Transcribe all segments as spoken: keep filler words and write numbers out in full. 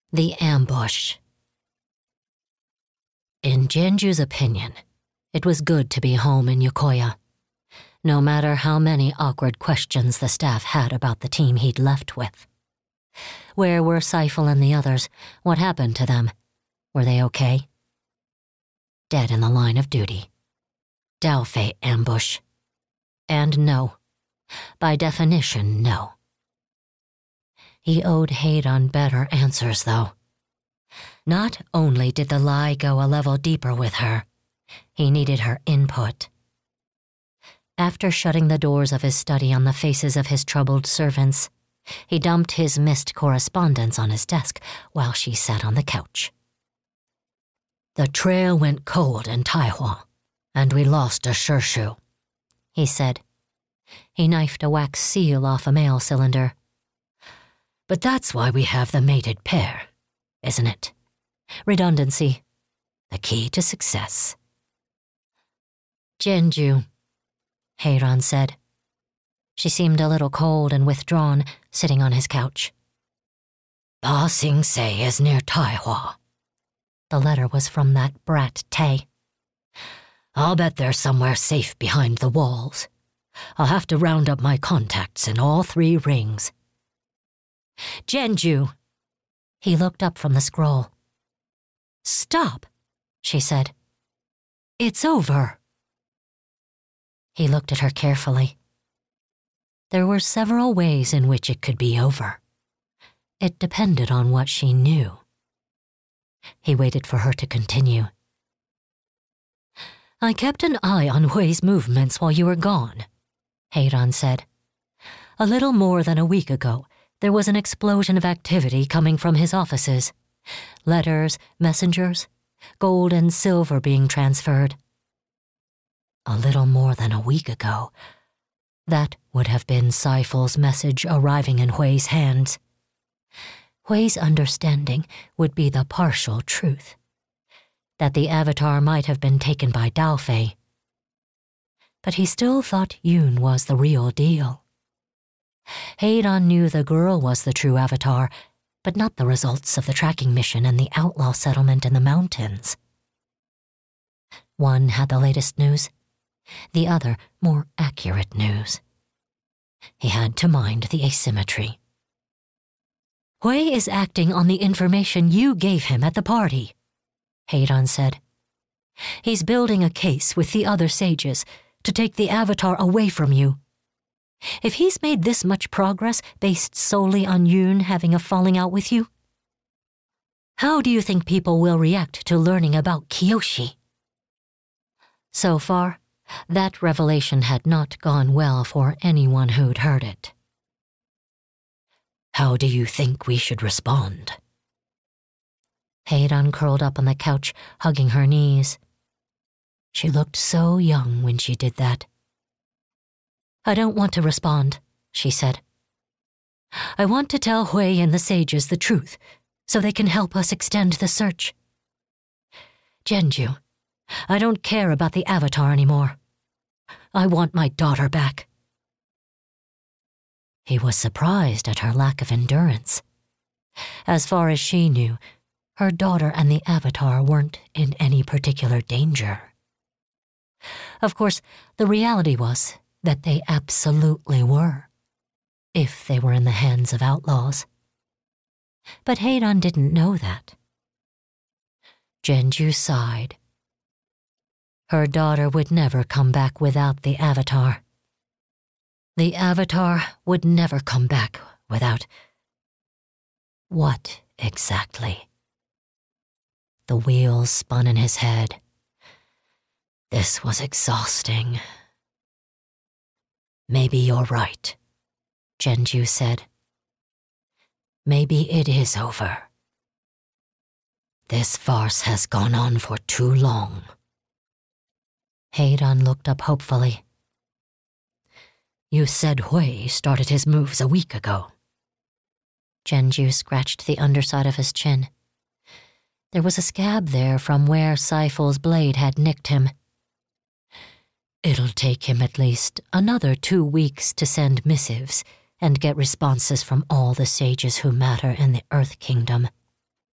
The Ambush. In Genju's opinion, it was good to be home in Yokoya, no matter how many awkward questions the staff had about the team he'd left with. Where were Seifel and the others? What happened to them? Were they okay? Dead in the line of duty. Daofei ambush. And no. By definition, no. He owed Heidan better answers, though. Not only did the lie go a level deeper with her, he needed her input. After shutting the doors of his study on the faces of his troubled servants, he dumped his missed correspondence on his desk while she sat on the couch. "The trail went cold in Taihua, and we lost a Shirshu," he said. He knifed a wax seal off a mail cylinder. "But that's why we have the mated pair, isn't it? Redundancy, the key to success." "Genju," Heidan said. She seemed a little cold and withdrawn, sitting on his couch. "Ba Sing Se is near Taihua." The letter was from that brat Tay. "I'll bet they're somewhere safe behind the walls. I'll have to round up my contacts in all three rings." "Genju!" He looked up from the scroll. "Stop," she said. "It's over." He looked at her carefully. There were several ways in which it could be over. It depended on what she knew. He waited for her to continue. "I kept an eye on Hui's movements while you were gone," Heidan said. "A little more than a week ago, there was an explosion of activity coming from his offices. Letters, messengers, gold and silver being transferred." A little more than a week ago. That would have been Seifel's message arriving in Hui's hands. Hui's understanding would be the partial truth, that the Avatar might have been taken by Daofei. But he still thought Yoon was the real deal. Heidan knew the girl was the true Avatar, but not the results of the tracking mission and the outlaw settlement in the mountains. One had the latest news, the other more accurate news. He had to mind the asymmetry. "Hui is acting on the information you gave him at the party," Heidan said. "He's building a case with the other sages to take the Avatar away from you. If he's made this much progress based solely on Yoon having a falling out with you, how do you think people will react to learning about Kyoshi?" So far, that revelation had not gone well for anyone who'd heard it. "How do you think we should respond?" Heidan curled up on the couch, hugging her knees. She looked so young when she did that. "I don't want to respond," she said. "I want to tell Hui and the sages the truth, so they can help us extend the search. Genju, I don't care about the Avatar anymore. I want my daughter back." He was surprised at her lack of endurance. As far as she knew, her daughter and the Avatar weren't in any particular danger. Of course, the reality was that they absolutely were, if they were in the hands of outlaws. But Heidan didn't know that. Genju sighed. Her daughter would never come back without the Avatar. The Avatar would never come back without... What exactly? The wheels spun in his head. This was exhausting. "Maybe you're right," Genju said. "Maybe it is over. This farce has gone on for too long." Heidan looked up hopefully. "You said Hui started his moves a week ago." Genju scratched the underside of his chin. There was a scab there from where Seifel's blade had nicked him. "It'll take him at least another two weeks to send missives and get responses from all the sages who matter in the Earth Kingdom.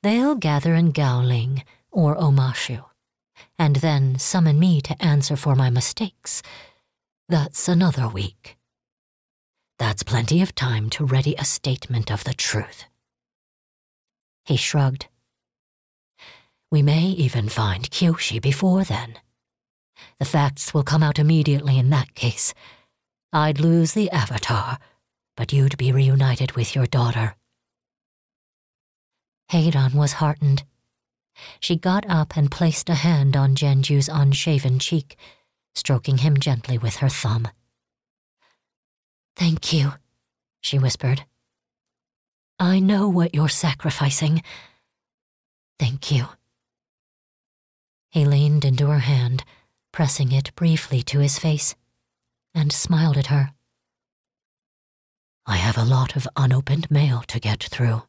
They'll gather in Gaoling or Omashu, and then summon me to answer for my mistakes. That's another week. That's plenty of time to ready a statement of the truth. He shrugged. We may even find Kyoshi before then. The facts will come out immediately in that case. I'd lose the Avatar, but you'd be reunited with your daughter. Heiran was heartened. She got up and placed a hand on Genju's unshaven cheek, stroking him gently with her thumb. Thank you, she whispered. I know what you're sacrificing. Thank you. He leaned into her hand, pressing it briefly to his face, and smiled at her. I have a lot of unopened mail to get through.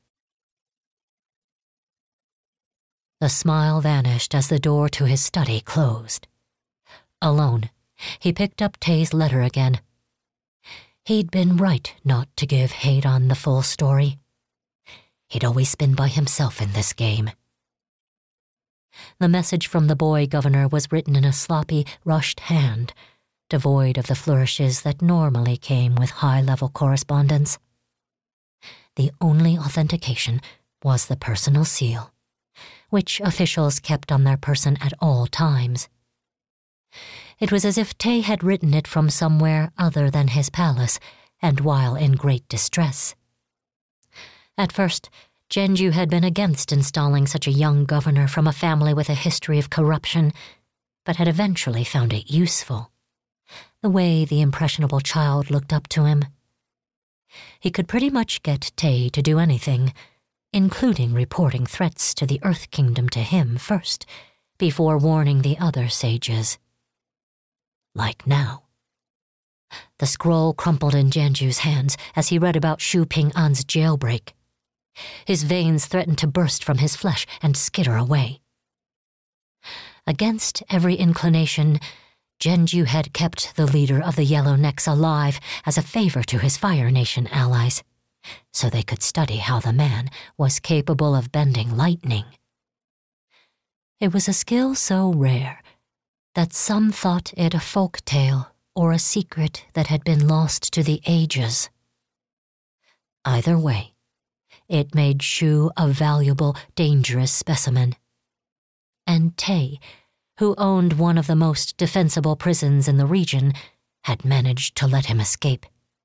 The smile vanished as the door to his study closed. Alone, he picked up Tay's letter again. He'd been right not to give Heiran the full story. He'd always been by himself in this game. The message from the boy governor was written in a sloppy, rushed hand, devoid of the flourishes that normally came with high-level correspondence. The only authentication was the personal seal, which officials kept on their person at all times. It was as if Tay had written it from somewhere other than his palace, and while in great distress. At first, Genju had been against installing such a young governor from a family with a history of corruption, but had eventually found it useful, the way the impressionable child looked up to him. He could pretty much get Tay to do anything, including reporting threats to the Earth Kingdom to him first, before warning the other sages. Like now. The scroll crumpled in Genju's hands as he read about Shu Ping-an's jailbreak. His veins threatened to burst from his flesh and skitter away. Against every inclination, Genju had kept the leader of the Yellow Necks alive as a favor to his Fire Nation allies, so they could study how the man was capable of bending lightning. It was a skill so rare that some thought it a folk tale or a secret that had been lost to the ages. Either way, it made Shu a valuable, dangerous specimen. And Tay, who owned one of the most defensible prisons in the region, had managed to let him escape.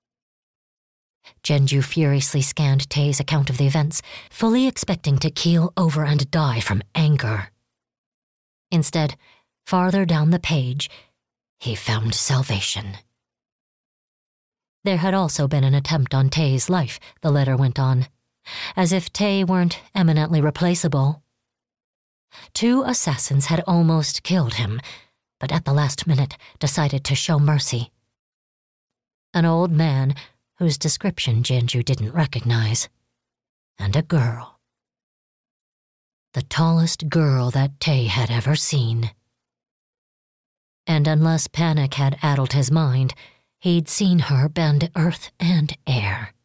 Genju furiously scanned Tay's account of the events, fully expecting to keel over and die from anger. Instead, farther down the page, he found salvation. There had also been an attempt on Tay's life, the letter went on, as if Tay weren't eminently replaceable. Two assassins had almost killed him, but at the last minute decided to show mercy. An old man whose description Genju didn't recognize, and a girl. The tallest girl that Tay had ever seen. And unless panic had addled his mind, he'd seen her bend earth and air.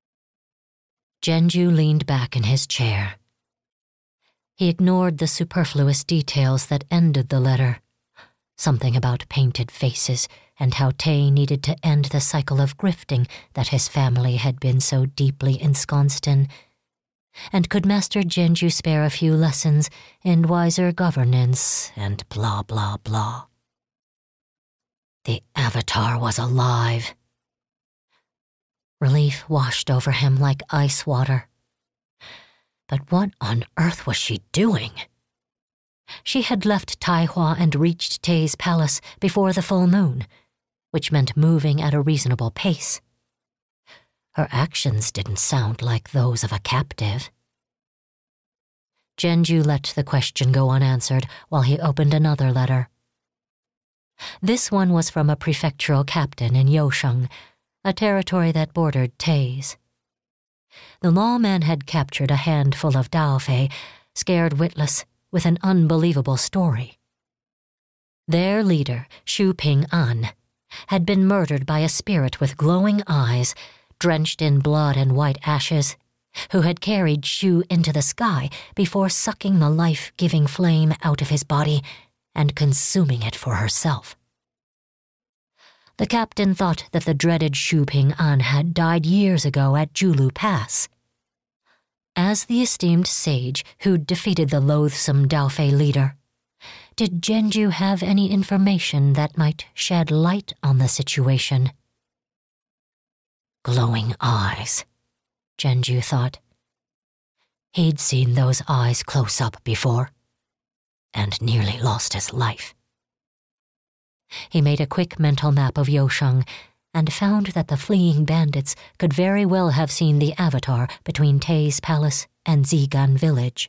Genju leaned back in his chair. He ignored the superfluous details that ended the letter, something about painted faces and how Tay needed to end the cycle of grifting that his family had been so deeply ensconced in, and could Master Genju spare a few lessons in wiser governance and blah blah blah. The Avatar was alive. Relief washed over him like ice water. But what on earth was she doing? She had left Taihua and reached Tay's palace before the full moon, which meant moving at a reasonable pace. Her actions didn't sound like those of a captive. Genju let the question go unanswered while he opened another letter. This one was from a prefectural captain in Yosheng, a territory that bordered Tay's. The lawman had captured a handful of Daofei, scared witless, with an unbelievable story. Their leader, Shu Ping-an, had been murdered by a spirit with glowing eyes, drenched in blood and white ashes, who had carried Shu into the sky before sucking the life-giving flame out of his body and consuming it for herself. The captain thought that the dreaded Shu Ping-an had died years ago at Julu Pass. As the esteemed sage who'd defeated the loathsome Daofei leader, did Genju have any information that might shed light on the situation? Glowing eyes, Genju thought. He'd seen those eyes close up before, and nearly lost his life. He made a quick mental map of Yosheng and found that the fleeing bandits could very well have seen the avatar between Tei's palace and Zigan village.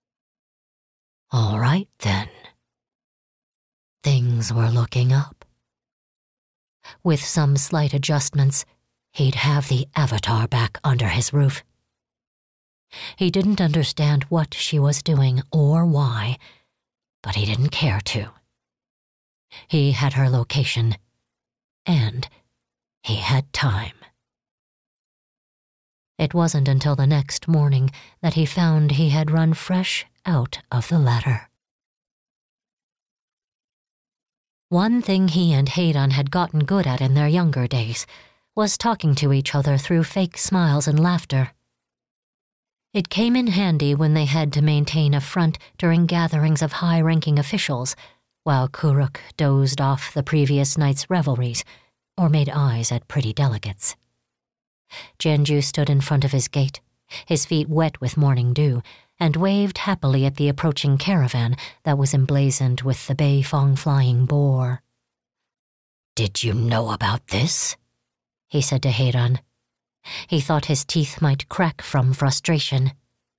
All right, then. Things were looking up. With some slight adjustments, he'd have the avatar back under his roof. He didn't understand what she was doing or why, but he didn't care to. He had her location, and he had time. It wasn't until the next morning that he found he had run fresh out of the ladder. One thing he and Heidan had gotten good at in their younger days was talking to each other through fake smiles and laughter. It came in handy when they had to maintain a front during gatherings of high-ranking officials, while Kuruk dozed off the previous night's revelries or made eyes at pretty delegates. Genju stood in front of his gate, his feet wet with morning dew, and waved happily at the approaching caravan that was emblazoned with the Beifong flying boar. "Did you know about this?" he said to Heidan. He thought his teeth might crack from frustration.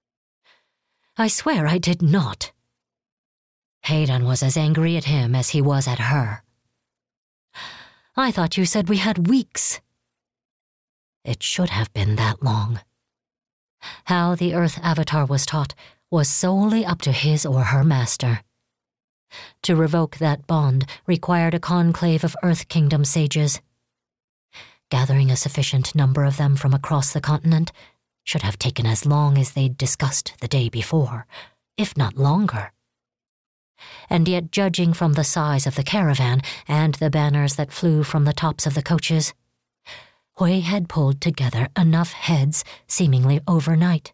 "I swear I did not." Heidan was as angry at him as he was at her. "I thought you said we had weeks." It should have been that long. How the Earth Avatar was taught was solely up to his or her master. To revoke that bond required a conclave of Earth Kingdom sages. Gathering a sufficient number of them from across the continent should have taken as long as they'd discussed the day before, if not longer. And yet, judging from the size of the caravan and the banners that flew from the tops of the coaches, Hui had pulled together enough heads seemingly overnight.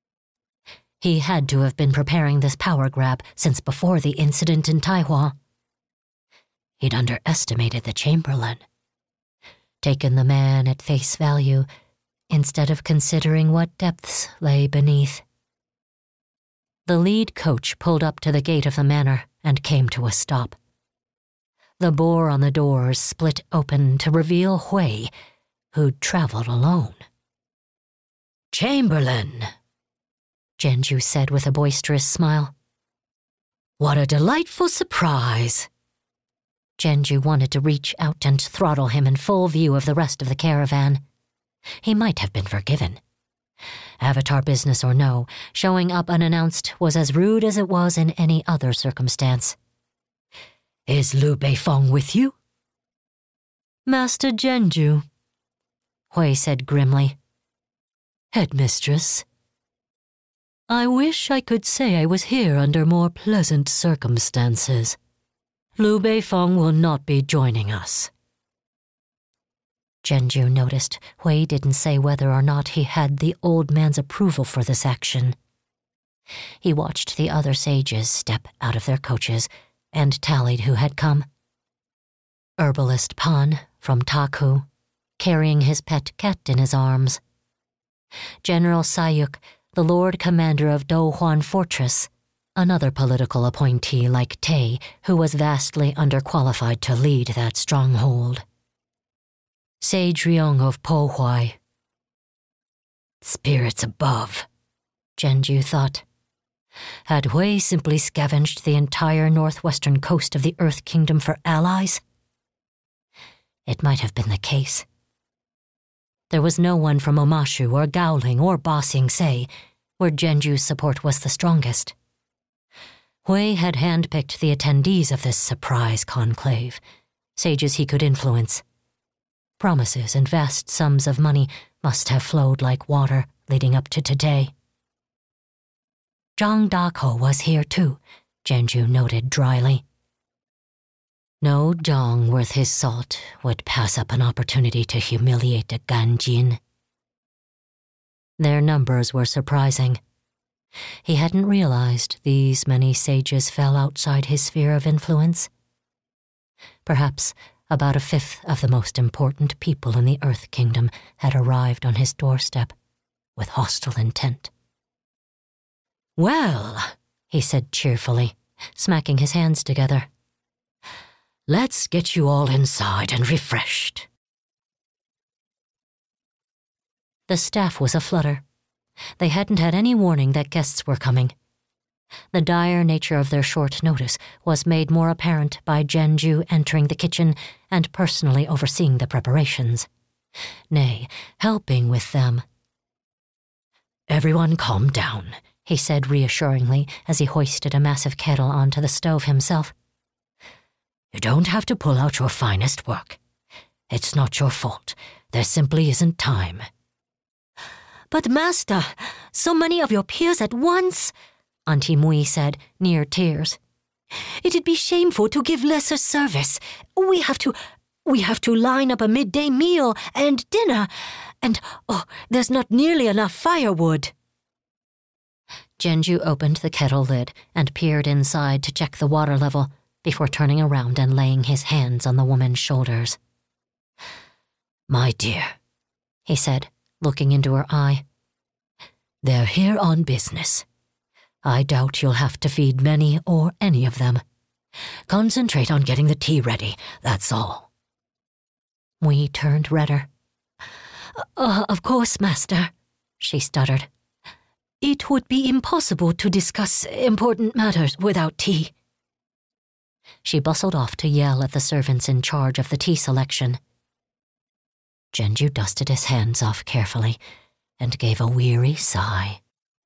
He had to have been preparing this power grab since before the incident in Taihua. He'd underestimated the Chamberlain, taken the man at face value instead of considering what depths lay beneath. The lead coach pulled up to the gate of the manor and came to a stop. The bore on the doors split open to reveal Hui, who'd traveled alone. "Chamberlain," Genju said with a boisterous smile. "What a delightful surprise." Genju wanted to reach out and throttle him in full view of the rest of the caravan. He might have been forgiven. Avatar business or no, showing up unannounced was as rude as it was in any other circumstance. "Is Liu Beifong with you?" "Master Genju," Hui said grimly. "Headmistress, I wish I could say I was here under more pleasant circumstances. Liu Beifong will not be joining us." Genju noticed Hui didn't say whether or not he had the old man's approval for this action. He watched the other sages step out of their coaches and tallied who had come. Herbalist Pan from Taku, carrying his pet cat in his arms. General Sayuk, the Lord Commander of Dohuan Fortress, another political appointee like Tei who was vastly underqualified to lead that stronghold. Sage Ryong of Pohuai. Spirits above, Genju thought. Had Hui simply scavenged the entire northwestern coast of the Earth Kingdom for allies? It might have been the case. There was no one from Omashu or Gaoling or Ba Sing Se, where Genju's support was the strongest. Hui had handpicked the attendees of this surprise conclave, sages he could influence. Promises and vast sums of money must have flowed like water leading up to today. Zhang Dako was here too, Genju noted dryly. No Zhang worth his salt would pass up an opportunity to humiliate a Ganjin. Their numbers were surprising. He hadn't realized these many sages fell outside his sphere of influence. Perhaps about a fifth of the most important people in the Earth Kingdom had arrived on his doorstep with hostile intent. "Well," he said cheerfully, smacking his hands together, "let's get you all inside and refreshed." The staff was aflutter. They hadn't had any warning that guests were coming. The dire nature of their short notice was made more apparent by Genju entering the kitchen and personally overseeing the preparations. Nay, helping with them. "Everyone calm down," he said reassuringly as he hoisted a massive kettle onto the stove himself. "You don't have to pull out your finest work. It's not your fault. There simply isn't time." "But master, so many of your peers at once," Auntie Mui said, near tears. "It'd be shameful to give lesser service. We have to, we have to line up a midday meal and dinner, and, oh, there's not nearly enough firewood." Genju opened the kettle lid and peered inside to check the water level before turning around and laying his hands on the woman's shoulders. "My dear," he said, looking into her eye, "they're here on business. I doubt you'll have to feed many or any of them. Concentrate on getting the tea ready, that's all." We turned redder. Uh, of course, master," she stuttered. "It would be impossible to discuss important matters without tea." She bustled off to yell at the servants in charge of the tea selection. Genju dusted his hands off carefully and gave a weary sigh.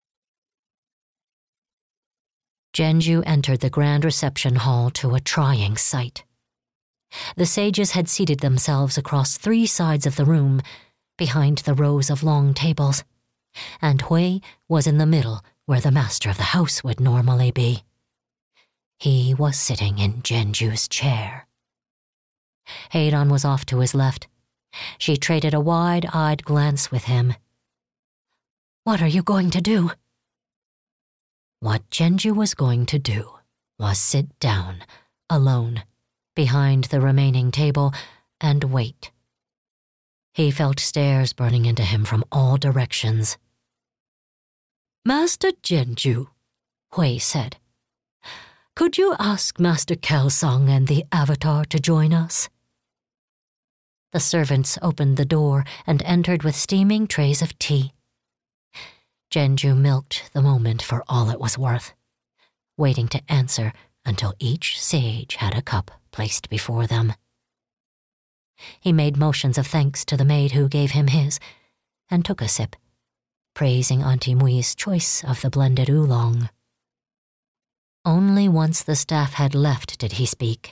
Genju entered the grand reception hall to a trying sight. The sages had seated themselves across three sides of the room, behind the rows of long tables, and Hui was in the middle where the master of the house would normally be. He was sitting in Genju's chair. Heidan was off to his left. She traded a wide-eyed glance with him. "What are you going to do?" What Genju was going to do was sit down, alone, behind the remaining table, and wait. He felt stares burning into him from all directions. "Master Genju," Hui said, "could you ask Master Kelsang and the Avatar to join us?" The servants opened the door and entered with steaming trays of tea. Genju milked the moment for all it was worth, waiting to answer until each sage had a cup placed before them. He made motions of thanks to the maid who gave him his, and took a sip, praising Auntie Mui's choice of the blended oolong. Only once the staff had left did he speak.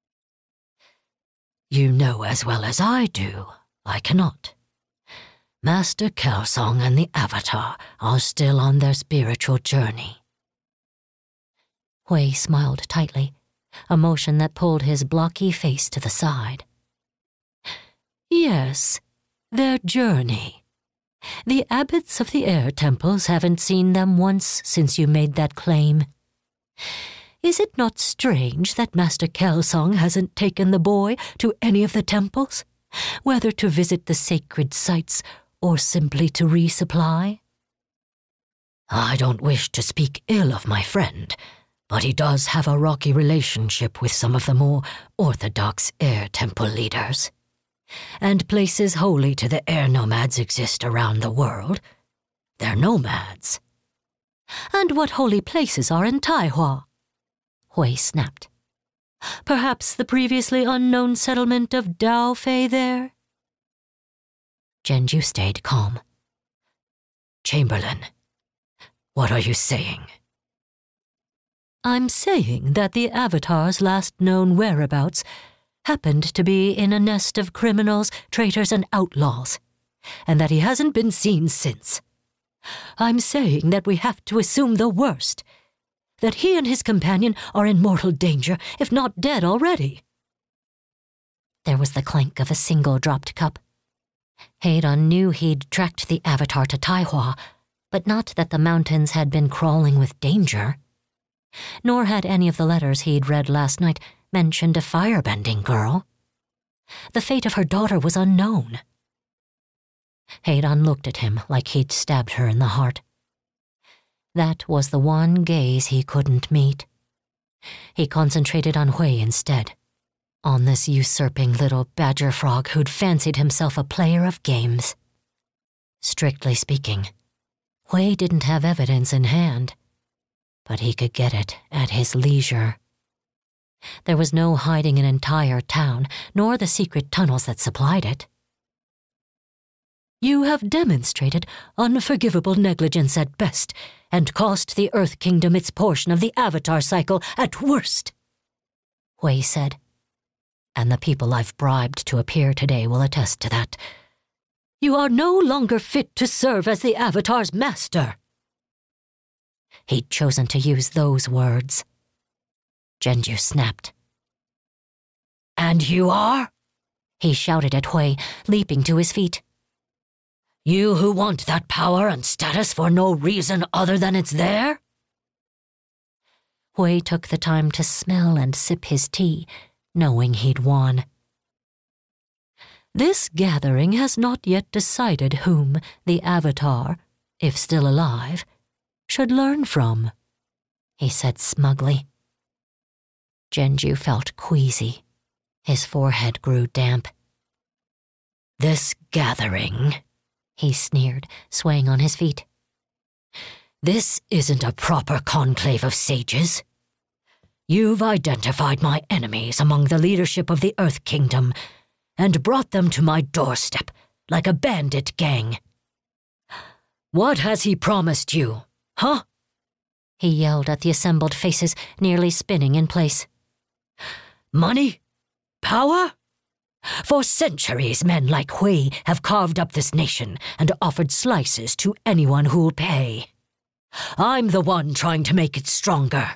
"You know as well as I do, I cannot. Master Kelsang and the Avatar are still on their spiritual journey." Hui smiled tightly, a motion that pulled his blocky face to the side. "Yes, their journey. The abbots of the air temples haven't seen them once since you made that claim. Is it not strange that Master Kelsang hasn't taken the boy to any of the temples, whether to visit the sacred sites or simply to resupply?" "I don't wish to speak ill of my friend, but he does have a rocky relationship with some of the more orthodox air temple leaders. And places holy to the air nomads exist around the world. They're nomads." "And what holy places are in Taihua?" Hui snapped. "Perhaps the previously unknown settlement of Daofei there?" Genju stayed calm. "Chamberlain, what are you saying?" "I'm saying that the Avatar's last known whereabouts happened to be in a nest of criminals, traitors, and outlaws, and that he hasn't been seen since. I'm saying that we have to assume the worst, that he and his companion are in mortal danger, if not dead already." There was the clank of a single dropped cup. Hadon knew he'd tracked the Avatar to Taihua, but not that the mountains had been crawling with danger. Nor had any of the letters he'd read last night mentioned a firebending girl. The fate of her daughter was unknown. Hadon looked at him like he'd stabbed her in the heart. That was the one gaze he couldn't meet. He concentrated on Hui instead, on this usurping little badger frog who'd fancied himself a player of games. Strictly speaking, Hui didn't have evidence in hand, but he could get it at his leisure. There was no hiding an entire town, nor the secret tunnels that supplied it. "You have demonstrated unforgivable negligence at best, and cost the Earth Kingdom its portion of the Avatar cycle at worst," Hui said. "And the people I've bribed to appear today will attest to that. You are no longer fit to serve as the Avatar's master." He'd chosen to use those words. Genju snapped. "And you are?" he shouted at Hui, leaping to his feet. "You who want that power and status for no reason other than it's there?" Hui took the time to smell and sip his tea, knowing he'd won. "This gathering has not yet decided whom the Avatar, if still alive, should learn from," he said smugly. Genju felt queasy. His forehead grew damp. "This gathering," he sneered, swaying on his feet. "This isn't a proper conclave of sages. You've identified my enemies among the leadership of the Earth Kingdom and brought them to my doorstep like a bandit gang. What has he promised you, huh?" he yelled at the assembled faces, nearly spinning in place. "Money? Power? For centuries, men like Hui have carved up this nation and offered slices to anyone who'll pay. I'm the one trying to make it stronger."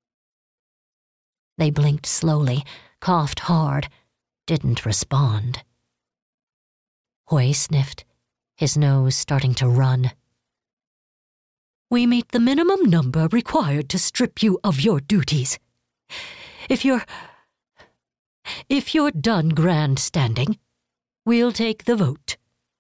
They blinked slowly, coughed hard, didn't respond. Hui sniffed, his nose starting to run. "We meet the minimum number required to strip you of your duties. If you're... If you're done grandstanding, we'll take the vote."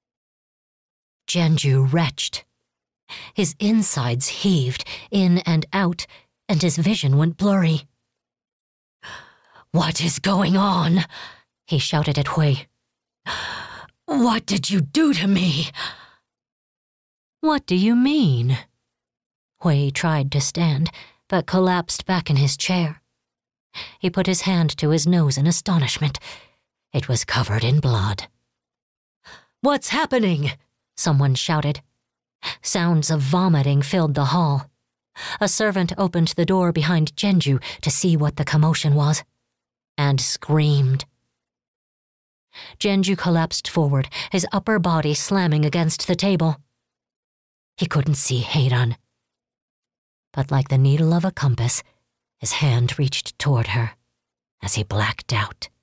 Genju retched. His insides heaved, in and out, and his vision went blurry. "What is going on?" he shouted at Hui. "What did you do to me?" "What do you mean?" Hui tried to stand, but collapsed back in his chair. He put his hand to his nose in astonishment. It was covered in blood. "What's happening?" someone shouted. Sounds of vomiting filled the hall. A servant opened the door behind Genju to see what the commotion was, and screamed. Genju collapsed forward, his upper body slamming against the table. He couldn't see Hadon, but like the needle of a compass, his hand reached toward her as he blacked out.